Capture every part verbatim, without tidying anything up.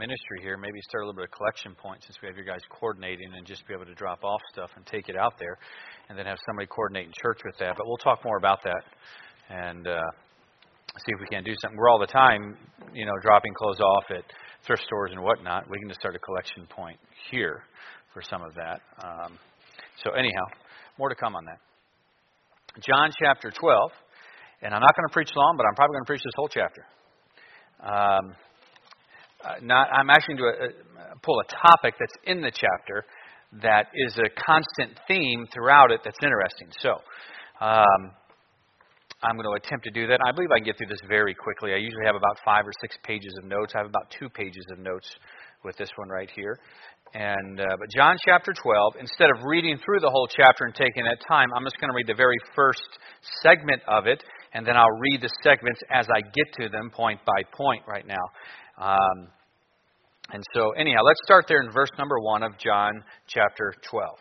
ministry here, maybe start a little bit of collection point since we have you guys coordinating and just be able to drop off stuff and take it out there and then have somebody coordinate in church with that. But we'll talk more about that and uh, see if we can't do something. We're all the time, you know, dropping clothes off at thrift stores and whatnot. We can just start a collection point here for some of that. Um, so anyhow, more to come on that. John chapter twelve, and I'm not going to preach long, but I'm probably going to preach this whole chapter. Um, uh, not, I'm actually going to uh, pull a topic that's in the chapter that is a constant theme throughout it that's interesting. So um, I'm going to attempt to do that. I believe I can get through this very quickly. I usually have about five or six pages of notes. I have about two pages of notes with this one right here. And uh, but John chapter twelve, instead of reading through the whole chapter and taking that time, I'm just going to read the very first segment of it, and then I'll read the segments as I get to them point by point right now. Um, and so anyhow, let's start there in verse number one of John chapter twelve.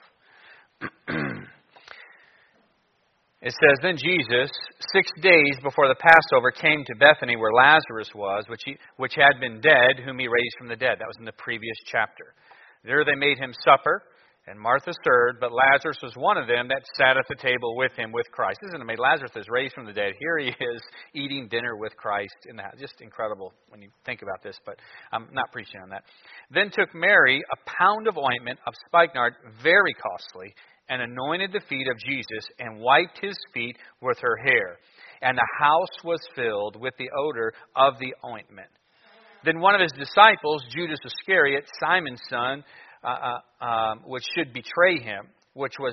It says, Then Jesus, six days before the Passover, came to Bethany where Lazarus was, which he, which had been dead, whom he raised from the dead. That was in the previous chapter. There they made him supper, and Martha served, but Lazarus was one of them that sat at the table with him with Christ. Isn't it amazing? Lazarus is raised from the dead. Here he is eating dinner with Christ in the house. Just incredible when you think about this, but I'm not preaching on that. Then took Mary a pound of ointment of spikenard, very costly, and anointed the feet of Jesus, and wiped his feet with her hair. And the house was filled with the odor of the ointment. Then one of his disciples, Judas Iscariot, Simon's son, uh, uh, um, which should betray him, which was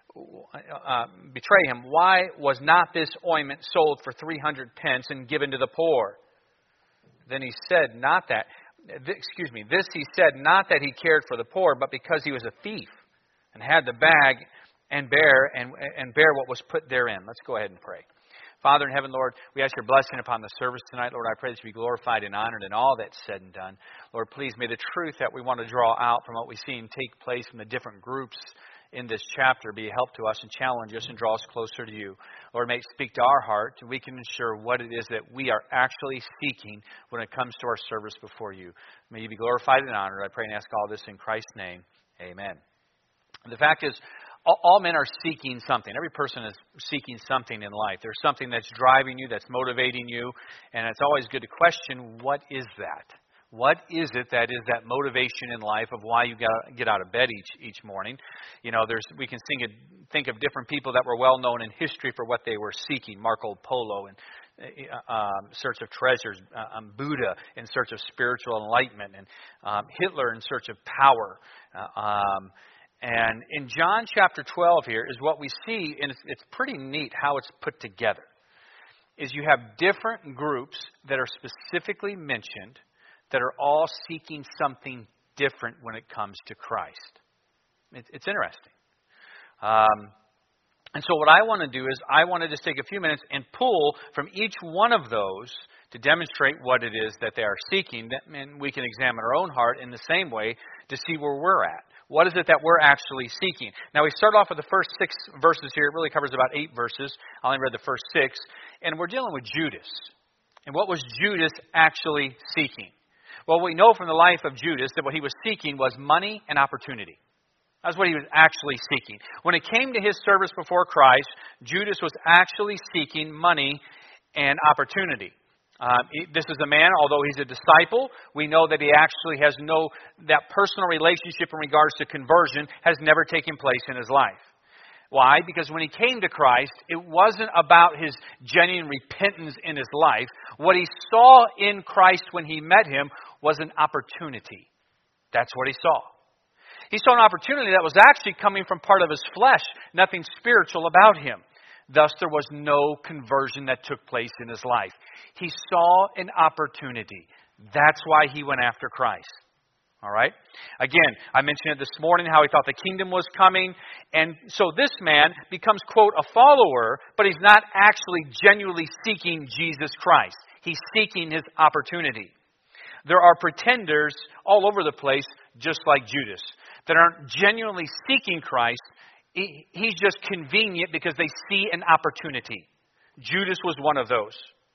uh, betray him. Why was not this ointment sold for three hundred pence and given to the poor? Then he said, not that. Th- excuse me. This he said, not that he cared for the poor, but because he was a thief, and had the bag and bear and and bear what was put therein. Let's go ahead and pray. Father in heaven, Lord, we ask your blessing upon the service tonight. Lord, I pray that you be glorified and honored in all that's said and done. Lord, please may the truth that we want to draw out from what we've seen take place from the different groups in this chapter be a help to us and challenge us and draw us closer to you. Lord, may it speak to our heart and we can ensure what it is that we are actually seeking when it comes to our service before you. May you be glorified and honored. I pray and ask all this in Christ's name. Amen. The fact is, all men are seeking something. Every person is seeking something in life. There's something that's driving you, that's motivating you, and it's always good to question, what is that? What is it that is that motivation in life of why you got get out of bed each each morning? You know, there's we can think of, think of different people that were well known in history for what they were seeking. Marco Polo in uh, um, search of treasures, uh, um, Buddha in search of spiritual enlightenment, and um, Hitler in search of power. Uh, um, And in John chapter twelve here is what we see, and it's, it's pretty neat how it's put together, is you have different groups that are specifically mentioned that are all seeking something different when it comes to Christ. It, it's interesting. Um, and so what I want to do is I want to just take a few minutes and pull from each one of those to demonstrate what it is that they are seeking. And we can examine our own heart in the same way to see where we're at. What is it that we're actually seeking? Now, we start off with the first six verses here. It really covers about eight verses. I only read the first six. And we're dealing with Judas. And what was Judas actually seeking? Well, we know from the life of Judas that what he was seeking was money and opportunity. That's what he was actually seeking. When it came to his service before Christ, Judas was actually seeking money and opportunity. Um, this is a man, although he's a disciple, we know that he actually has no, that personal relationship in regards to conversion has never taken place in his life. Why? Because when he came to Christ, it wasn't about his genuine repentance in his life. What he saw in Christ when he met him was an opportunity. That's what he saw. He saw an opportunity that was actually coming from part of his flesh, nothing spiritual about him. Thus, there was no conversion that took place in his life. He saw an opportunity. That's why he went after Christ. All right? Again, I mentioned it this morning, how he thought the kingdom was coming. And so this man becomes, quote, a follower, but he's not actually genuinely seeking Jesus Christ. He's seeking his opportunity. There are pretenders all over the place, just like Judas, that aren't genuinely seeking Christ. He's just convenient because they see an opportunity. Judas was one of those.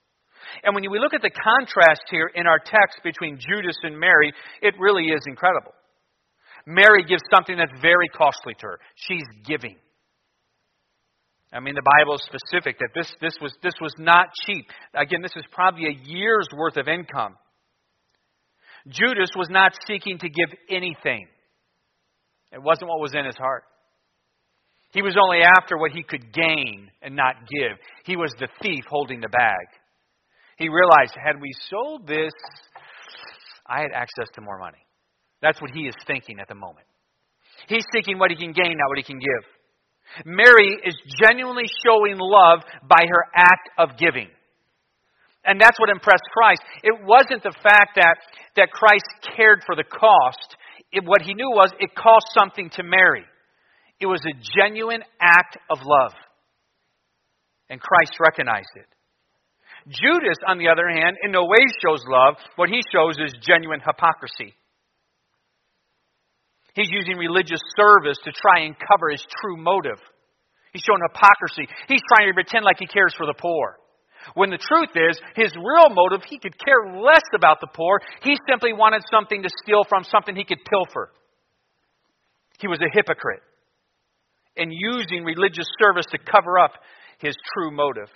And when we look at the contrast here in our text between Judas and Mary, it really is incredible. Mary gives something that's very costly to her. She's giving. I mean, the Bible is specific that this, this, was, this was not cheap. Again, this is probably a year's worth of income. Judas was not seeking to give anything. It wasn't what was in his heart. He was only after what he could gain and not give. He was the thief holding the bag. He realized, had we sold this, I had access to more money. That's what he is thinking at the moment. He's seeking what he can gain, not what he can give. Mary is genuinely showing love by her act of giving. And that's what impressed Christ. It wasn't the fact that, that Christ cared for the cost. It, what he knew was it cost something to Mary. It was a genuine act of love. And Christ recognized it. Judas, on the other hand, in no way shows love. What he shows is genuine hypocrisy. He's using religious service to try and cover his true motive. He's showing hypocrisy. He's trying to pretend like he cares for the poor. When the truth is, his real motive, he could care less about the poor. He simply wanted something to steal from, something he could pilfer. He was a hypocrite and using religious service to cover up his true motive.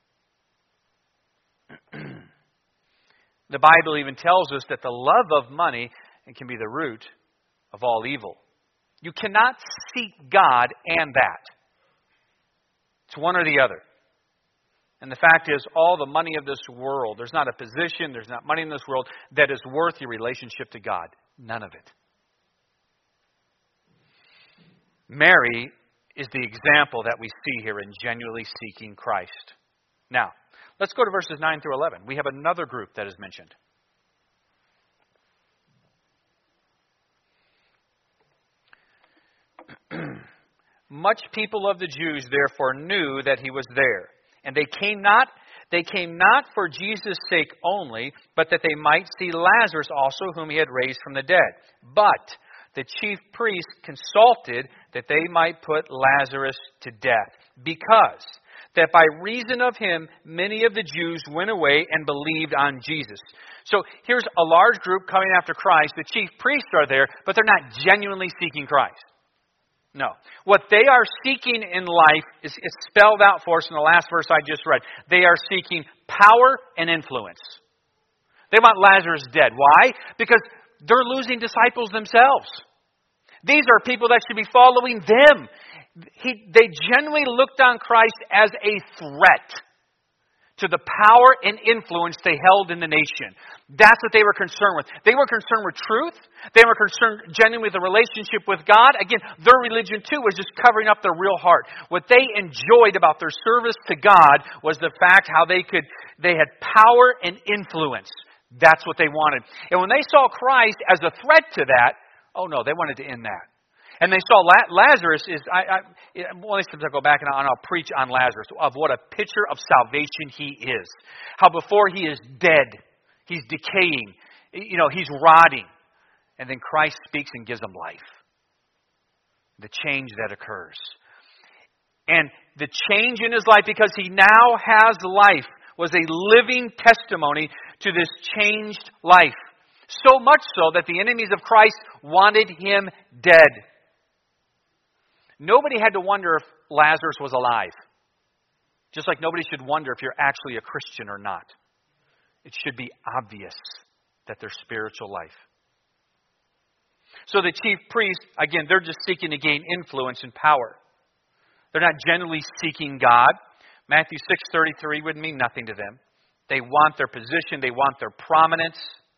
The Bible even tells us that the love of money can be the root of all evil. You cannot seek God and that. It's one or the other. And the fact is, all the money of this world, there's not a position, there's not money in this world that is worth your relationship to God. None of it. Mary is the example that we see here in genuinely seeking Christ. Now, let's go to verses nine through eleven. We have another group that is mentioned. Much people of the Jews therefore knew that he was there. And they came not they came not for Jesus' sake only, but that they might see Lazarus also, whom he had raised from the dead. But the chief priests consulted that they might put Lazarus to death, because that by reason of him many of the Jews went away and believed on Jesus. So here's a large group coming after Christ. The chief priests are there, but they're not genuinely seeking Christ. No. What they are seeking in life is, is spelled out for us in the last verse I just read. They are seeking power and influence. They want Lazarus dead. Why? Because they're losing disciples themselves. These are people that should be following them. He, they genuinely looked on Christ as a threat to the power and influence they held in the nation. That's what they were concerned with. They were concerned with truth. They were concerned genuinely with the relationship with God. Again, their religion too was just covering up their real heart. What they enjoyed about their service to God was the fact how they could, they had power and influence. That's what they wanted. And when they saw Christ as a threat to that, oh no, they wanted to end that. And they saw Lazarus is, I, I, well, sometimes I'll go back and I'll, and I'll preach on Lazarus, of what a picture of salvation he is. How before he is dead, he's decaying, you know, he's rotting. And then Christ speaks and gives him life. The change that occurs. And the change in his life, because he now has life, was a living testimony to this changed life. So much so that the enemies of Christ wanted him dead. Nobody had to wonder if Lazarus was alive. Just like nobody should wonder if you're actually a Christian or not. It should be obvious that there's spiritual life. So the chief priests, again, they're just seeking to gain influence and power. They're not genuinely seeking God. Matthew six thirty-three would mean nothing to them. They want their position. They want their prominence.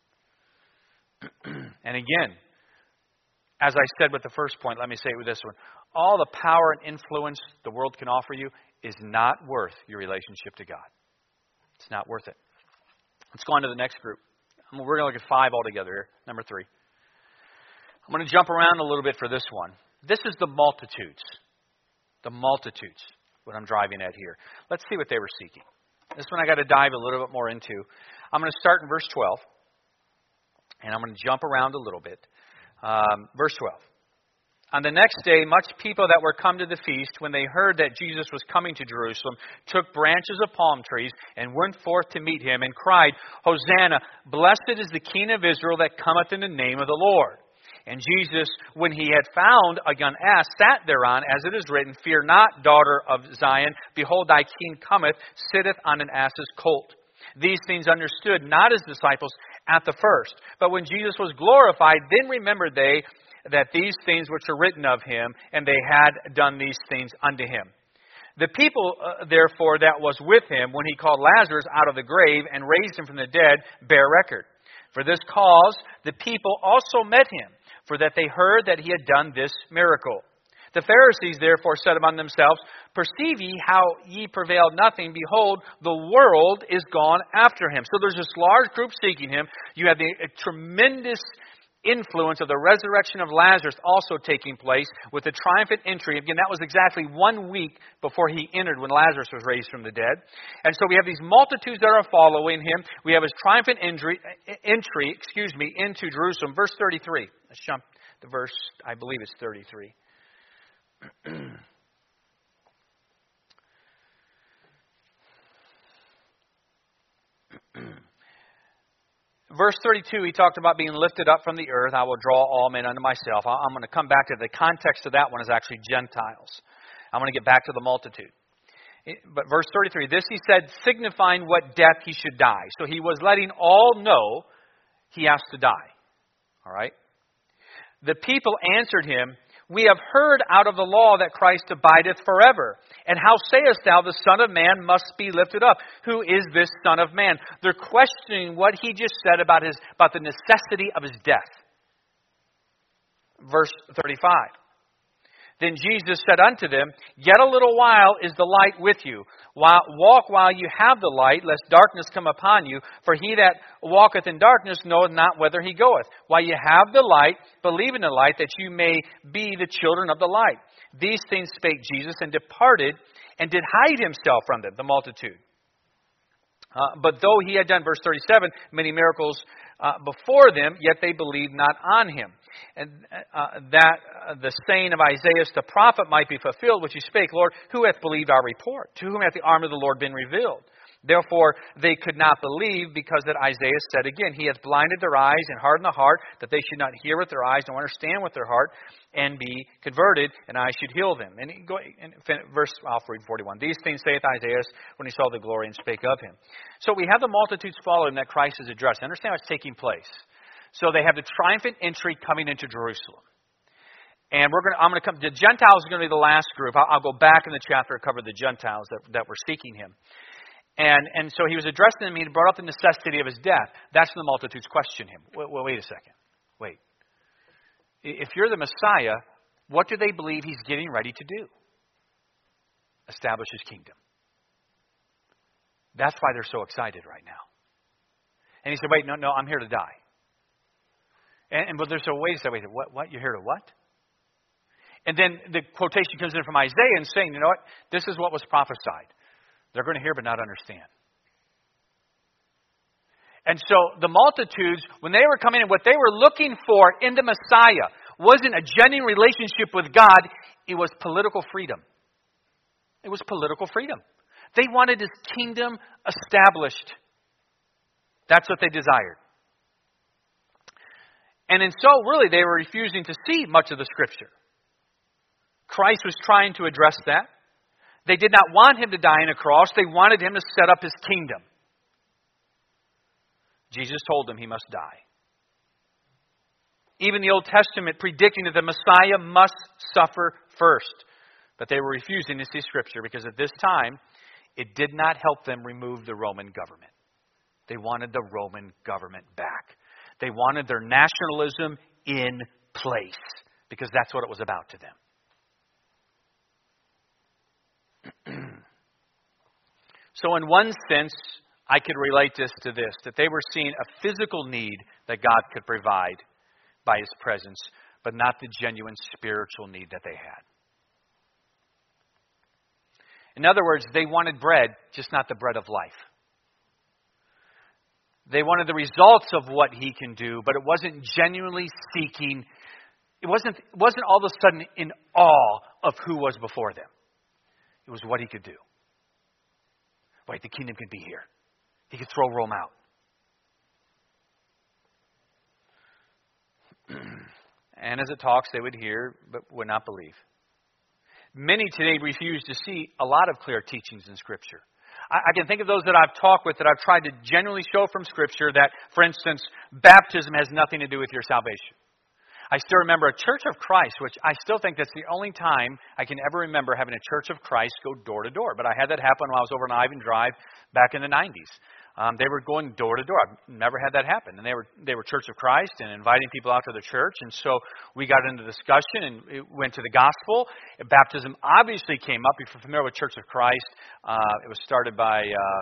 And again, as I said with the first point, let me say it with this one. All the power and influence the world can offer you is not worth your relationship to God. It's not worth it. Let's go on to the next group. We're going to look at five altogether here. Number three. I'm going to jump around a little bit for this one. This is the multitudes. The multitudes, what I'm driving at here. Let's see what they were seeking. This one I got to dive a little bit more into. I'm going to start in verse twelve. And I'm going to jump around a little bit. Um, verse twelve. On the next day, much people that were come to the feast, when they heard that Jesus was coming to Jerusalem, took branches of palm trees and went forth to meet him and cried, Hosanna, blessed is the King of Israel that cometh in the name of the Lord. And Jesus, when he had found a young ass, sat thereon, as it is written, Fear not, daughter of Zion, behold, thy king cometh, sitteth on an ass's colt. These things understood not his disciples at the first. But when Jesus was glorified, then remembered they that these things which are written of him, and they had done these things unto him. The people, uh, therefore, that was with him, when he called Lazarus out of the grave and raised him from the dead, bear record. For this cause the people also met him, for that they heard that he had done this miracle. The Pharisees therefore said among themselves, Perceive ye how ye prevailed nothing? Behold, the world is gone after him. So there's this large group seeking him. You have the a tremendous influence of the resurrection of Lazarus also taking place with the triumphant entry. Again, that was exactly one week before he entered when Lazarus was raised from the dead. And so we have these multitudes that are following him. We have his triumphant entry, entry excuse me, into Jerusalem. Verse thirty-three. Let's jump to verse, I believe it's thirty-three. Verse thirty-two, he talked about being lifted up from the earth. I will draw all men unto myself. I'm going to come back to the context of that one is actually Gentiles. I'm going to get back to the multitude. But verse thirty-three, this he said, signifying what death he should die. So he was letting all know he has to die. All right? The people answered him, We have heard out of the law that Christ abideth forever. And how sayest thou, the Son of Man must be lifted up? Who is this Son of Man? They're questioning what he just said about his about the necessity of his death. Verse thirty-five. Then Jesus said unto them, Yet a little while is the light with you. While, walk while you have the light, lest darkness come upon you. For he that walketh in darkness knoweth not whither he goeth. While you have the light, believe in the light, that you may be the children of the light. These things spake Jesus, and departed, and did hide himself from them, the multitude. Uh, but though he had done, verse thirty-seven, many miracles uh, before them, yet they believed not on him. And uh, that uh, the saying of Isaiah the prophet might be fulfilled, which he spake, Lord, who hath believed our report? To whom hath the arm of the Lord been revealed? Therefore they could not believe, because that Isaiah said again, He hath blinded their eyes and hardened the heart, that they should not hear with their eyes, nor understand with their heart, and be converted, and I should heal them. And, he go, and verse, I'll read forty-one. These things saith Isaiah when he saw the glory and spake of him. So we have the multitudes following that Christ is addressed. Understand what's taking place. So they have the triumphant entry coming into Jerusalem. And we're going to, I'm going to come, the Gentiles are going to be the last group. I'll, I'll go back in the chapter and cover the Gentiles that, that were seeking him. And and so he was addressing them, he brought up the necessity of his death. That's when the multitudes question him. Well, well, wait a second. Wait. If you're the Messiah, what do they believe he's getting ready to do? Establish his kingdom. That's why they're so excited right now. And he said, wait, no, no, I'm here to die. And, and but there's a way to say, wait, what, what? You're here to what? And then the quotation comes in from Isaiah and saying, you know what? This is what was prophesied. They're going to hear but not understand. And so the multitudes, when they were coming in, what they were looking for in the Messiah wasn't a genuine relationship with God. It was political freedom. It was political freedom. They wanted his kingdom established. That's what they desired. And and so really they were refusing to see much of the Scripture. Christ was trying to address that. They did not want him to die on a cross. They wanted him to set up his kingdom. Jesus told them he must die. Even the Old Testament predicting that the Messiah must suffer first. But they were refusing to see Scripture because at this time, it did not help them remove the Roman government. They wanted the Roman government back. They wanted their nationalism in place because that's what it was about to them. So in one sense, I could relate this to this, that they were seeing a physical need that God could provide by his presence, but not the genuine spiritual need that they had. In other words, they wanted bread, just not the bread of life. They wanted the results of what he can do, but it wasn't genuinely seeking It wasn't, it wasn't all of a sudden in awe of who was before them. It was what he could do. Wait, the kingdom can be here. He could throw Rome out. And as it talks, they would hear, but would not believe. Many today refuse to see a lot of clear teachings in Scripture. I, I can think of those that I've talked with that I've tried to genuinely show from Scripture that, for instance, baptism has nothing to do with your salvation. I still remember a Church of Christ, which I still think that's the only time I can ever remember having a Church of Christ go door to door. But I had that happen when I was over on Ivan Drive back in the nineties. Um, they were going door to door. I've never had that happen. And they were they were Church of Christ and inviting people out to the church. And so we got into discussion and it went to the gospel. Baptism obviously came up. If you're familiar with Church of Christ, uh, it was started by uh,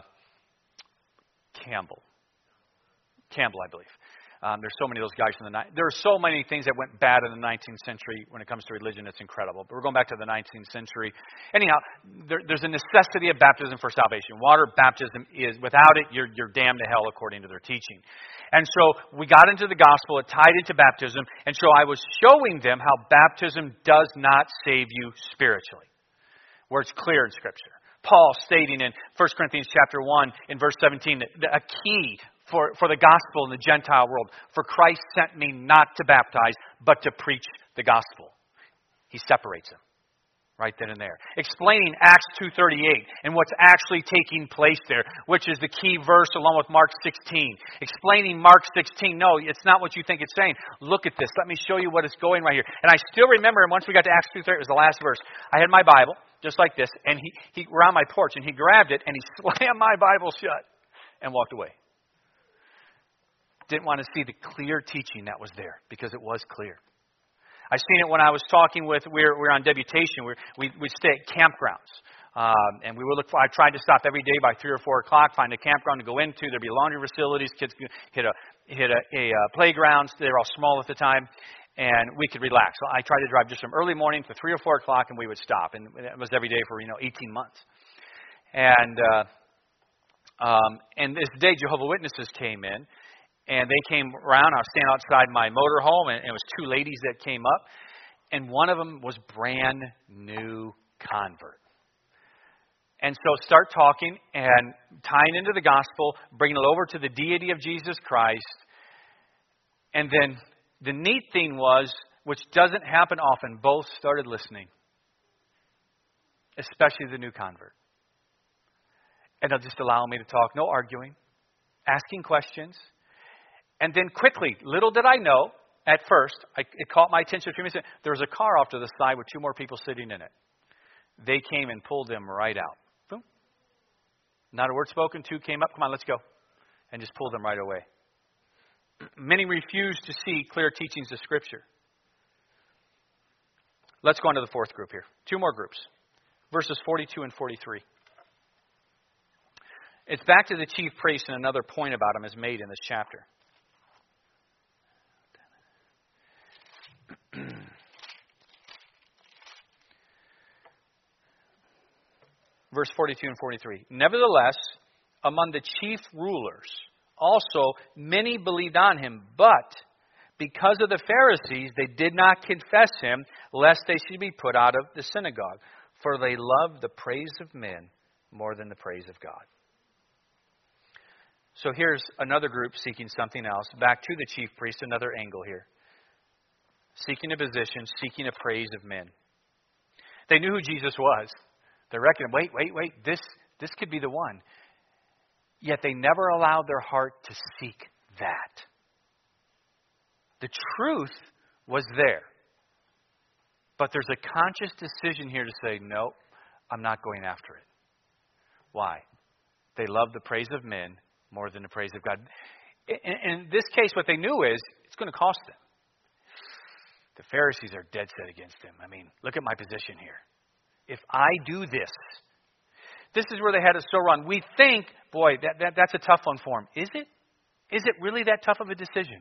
Campbell. Campbell, I believe. Um, there's so many of those guys from the ni- there are so many things that went bad in the nineteenth century when it comes to religion. It's incredible. But we're going back to the nineteenth century. Anyhow, there, there's a necessity of baptism for salvation. Water baptism is, without it, you're, you're damned to hell according to their teaching. And so we got into the gospel. It tied into baptism. And so I was showing them how baptism does not save you spiritually, where it's clear in Scripture. Paul stating in First Corinthians chapter one in verse seventeen that a key for, for the gospel in the Gentile world. For Christ sent me not to baptize, but to preach the gospel. He separates them right then and there. Explaining Acts two thirty-eight and what's actually taking place there, which is the key verse along with Mark sixteen. Explaining Mark sixteen. No, it's not what you think it's saying. Look at this. Let me show you what is going right here. And I still remember, and once we got to Acts two thirty, it was the last verse. I had my Bible, just like this, and he, he were on my porch, and he grabbed it, and he slammed my Bible shut and walked away. Didn't want to see the clear teaching that was there, because it was clear. I've seen it when I was talking with, we were, we were on deputation, we we we'd stay at campgrounds. Um, and we would look for, I tried to stop every day by three or four o'clock, find a campground to go into. There'd be laundry facilities, kids could hit a, hit a, a, a playground. They were all small at the time. And we could relax. So I tried to drive just from early morning to three or four o'clock, and we would stop. And it was every day for, you know, eighteen months. And uh, um, and this day, Jehovah's Witnesses came in, and they came around. I was standing outside my motorhome, and it was two ladies that came up, and one of them was brand new convert. And so start talking and tying into the gospel, bringing it over to the deity of Jesus Christ, and then the neat thing was, which doesn't happen often, both started listening, especially the new convert. And they'll just allow me to talk, no arguing, asking questions. And then quickly, little did I know, at first, I, it caught my attention a few minutes. There was a car off to the side with two more people sitting in it. They came and pulled them right out. Boom. Not a word spoken. Two came up, come on, let's go. And just pulled them right away. Many refuse to see clear teachings of Scripture. Let's go on to the fourth group here. Two more groups. Verses forty-two and forty-three. It's back to the chief priest, and another point about him is made in this chapter. Verse forty-two and forty-three. Nevertheless, among the chief rulers, also, many believed on him, but because of the Pharisees, they did not confess him, lest they should be put out of the synagogue. For they loved the praise of men more than the praise of God. So here's another group seeking something else. Back to the chief priest, another angle here. Seeking a position, seeking a praise of men. They knew who Jesus was. They reckoned, wait, wait, wait, this, this could be the one. Yet they never allowed their heart to seek that. The truth was there. But there's a conscious decision here to say, no, I'm not going after it. Why? They love the praise of men more than the praise of God. In, in this case, what they knew is, it's going to cost them. The Pharisees are dead set against him. I mean, look at my position here. If I do this, this is where they had it so wrong. We think, boy, that, that that's a tough one for him. Is it? Is it really that tough of a decision?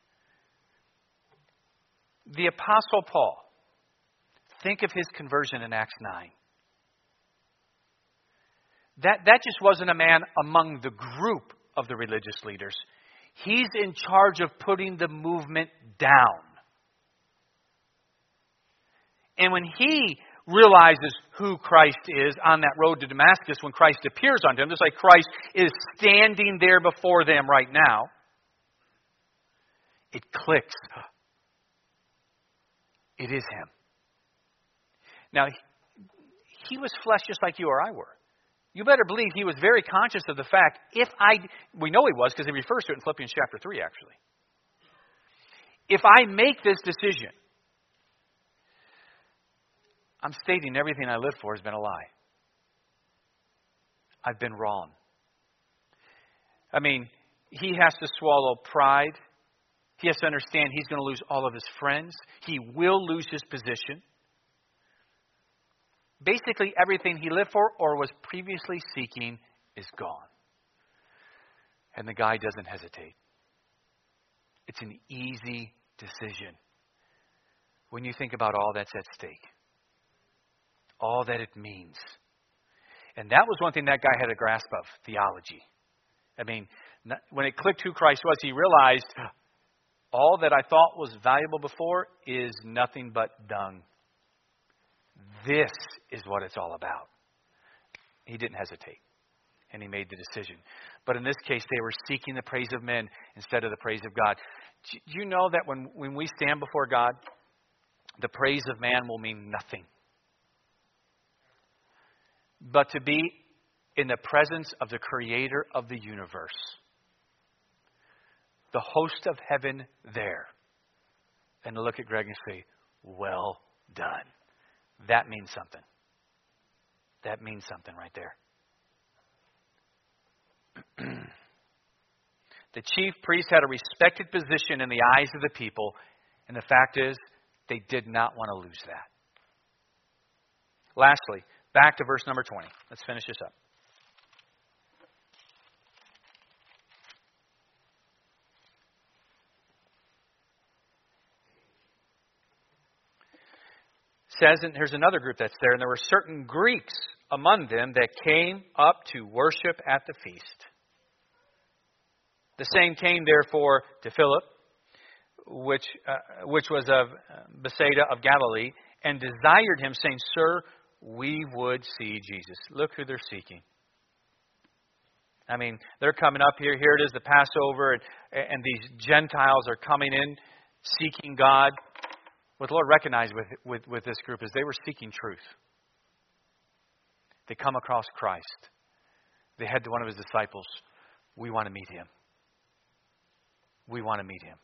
The Apostle Paul, think of his conversion in Acts nine. That, that just wasn't a man among the group of the religious leaders. He's in charge of putting the movement down. And when he realizes who Christ is on that road to Damascus, when Christ appears unto him, just like Christ is standing there before them right now, it clicks. It is him. Now, he was flesh just like you or I were. You better believe he was very conscious of the fact, if I, we know he was because he refers to it in Philippians chapter three, actually. If I make this decision, I'm stating everything I live for has been a lie. I've been wrong. I mean, he has to swallow pride. He has to understand he's going to lose all of his friends. He will lose his position. Basically, everything he lived for or was previously seeking is gone. And the guy doesn't hesitate. It's an easy decision when you think about all that's at stake. All that it means. And that was one thing that guy had a grasp of, theology. I mean, when it clicked who Christ was, he realized all that I thought was valuable before is nothing but dung. This is what it's all about. He didn't hesitate. And he made the decision. But in this case, they were seeking the praise of men instead of the praise of God. Do you know that when, when we stand before God, the praise of man will mean nothing? But to be in the presence of the Creator of the universe, the host of heaven there, and to look at Greg and say, well done. That means something. That means something right there. The chief priest had a respected position in the eyes of the people, and the fact is, they did not want to lose that. Lastly, back to verse number twenty. Let's finish this up. Says, and here's another group that's there, and there were certain Greeks among them that came up to worship at the feast. The same came therefore to Philip, which uh, which was of Bethsaida of Galilee, and desired him, saying, Sir, we would see Jesus. Look who they're seeking. I mean, they're coming up here. Here it is, the Passover, and, and these Gentiles are coming in, seeking God. What the Lord recognized with, with, with this group is they were seeking truth. They come across Christ. They head to one of his disciples. We want to meet him. We want to meet him.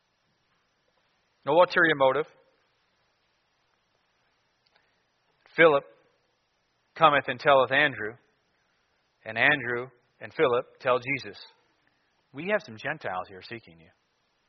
No ulterior motive. Philip cometh and telleth Andrew, and Andrew and Philip tell Jesus, we have some Gentiles here seeking you.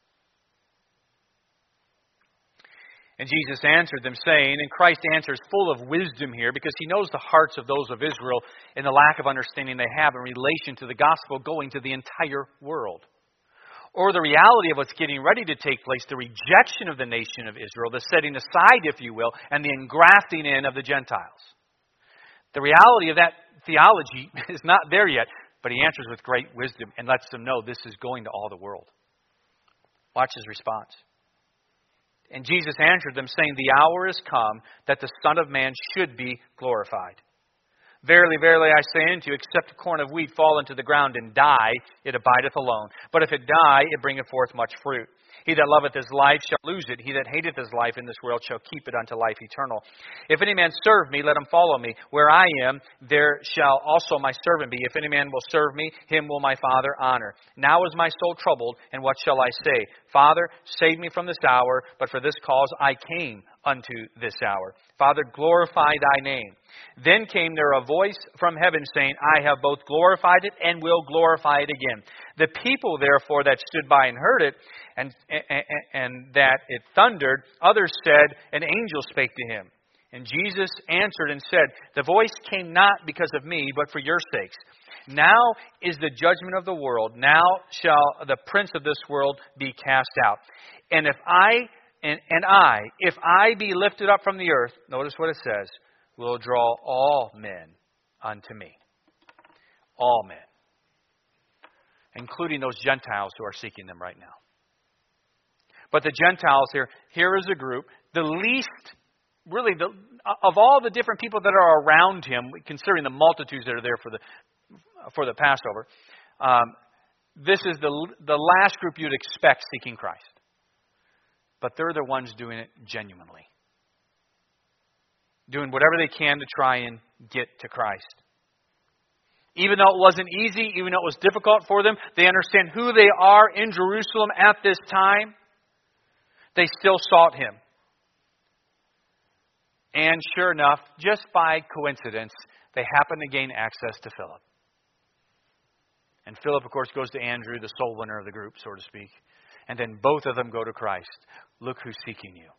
And Jesus answered them, saying, and Christ answers full of wisdom here because he knows the hearts of those of Israel and the lack of understanding they have in relation to the gospel going to the entire world. Or the reality of what's getting ready to take place, the rejection of the nation of Israel, the setting aside, if you will, and the engrafting in of the Gentiles. The reality of that theology is not there yet, but he answers with great wisdom and lets them know this is going to all the world. Watch his response. And Jesus answered them, saying, the hour is come that the Son of Man should be glorified. Verily, verily, I say unto you, except a corn of wheat fall into the ground and die, it abideth alone. But if it die, it bringeth forth much fruit. He that loveth his life shall lose it. He that hateth his life in this world shall keep it unto life eternal. If any man serve me, let him follow me. Where I am, there shall also my servant be. If any man will serve me, him will my Father honor. Now is my soul troubled, and what shall I say? Father, save me from this hour, but for this cause I came unto this hour. Father, glorify thy name. Then came there a voice from heaven saying, I have both glorified it and will glorify it again. The people therefore that stood by and heard it, and, and, and that it thundered, others said, an angel spake to him. And Jesus answered and said, the voice came not because of me, but for your sakes. Now is the judgment of the world. Now shall the prince of this world be cast out. And if I, and, and I, if I be lifted up from the earth, notice what it says, will draw all men unto me. All men. Including those Gentiles who are seeking them right now. But the Gentiles here, here is a group, the least really, the, of all the different people that are around him, considering the multitudes that are there for the for the Passover, um, this is the the last group you'd expect seeking Christ. But they're the ones doing it genuinely. Doing whatever they can to try and get to Christ. Even though it wasn't easy, even though it was difficult for them, they understand who they are in Jerusalem at this time. They still sought him. And sure enough, just by coincidence, they happen to gain access to Philip. And Philip, of course, goes to Andrew, the soul winner of the group, so to speak. And then both of them go to Christ. Look who's seeking you.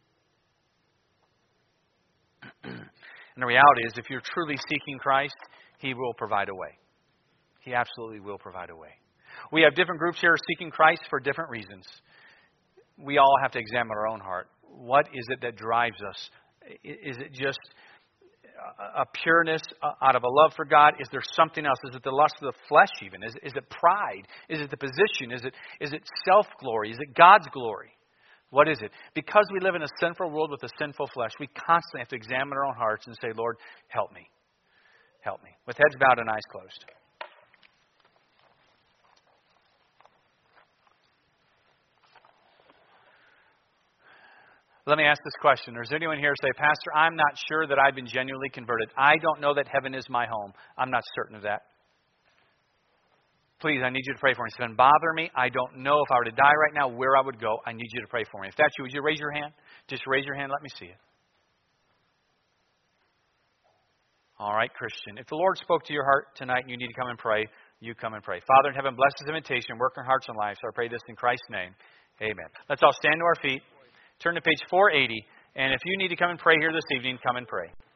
And the reality is, if you're truly seeking Christ, he will provide a way. He absolutely will provide a way. We have different groups here seeking Christ for different reasons. We all have to examine our own heart. What is it that drives us? Is it just a pureness out of a love for God? Is there something else? Is it the lust of the flesh even? Is, is it pride? Is it the position? Is it is it self-glory? Is it God's glory? What is it? Because we live in a sinful world with a sinful flesh, we constantly have to examine our own hearts and say, Lord, help me. Help me. With heads bowed and eyes closed. Let me ask this question. Is there anyone here who say, Pastor, I'm not sure that I've been genuinely converted. I don't know that heaven is my home. I'm not certain of that. Please, I need you to pray for me. It's going to bother me. I don't know if I were to die right now where I would go. I need you to pray for me. If that's you, would you raise your hand? Just raise your hand. Let me see it. All right, Christian. If the Lord spoke to your heart tonight and you need to come and pray, you come and pray. Father in heaven, bless this invitation, work in our hearts and lives. So I pray this in Christ's name. Amen. Let's all stand to our feet. Turn to page four eighty. And if you need to come and pray here this evening, come and pray.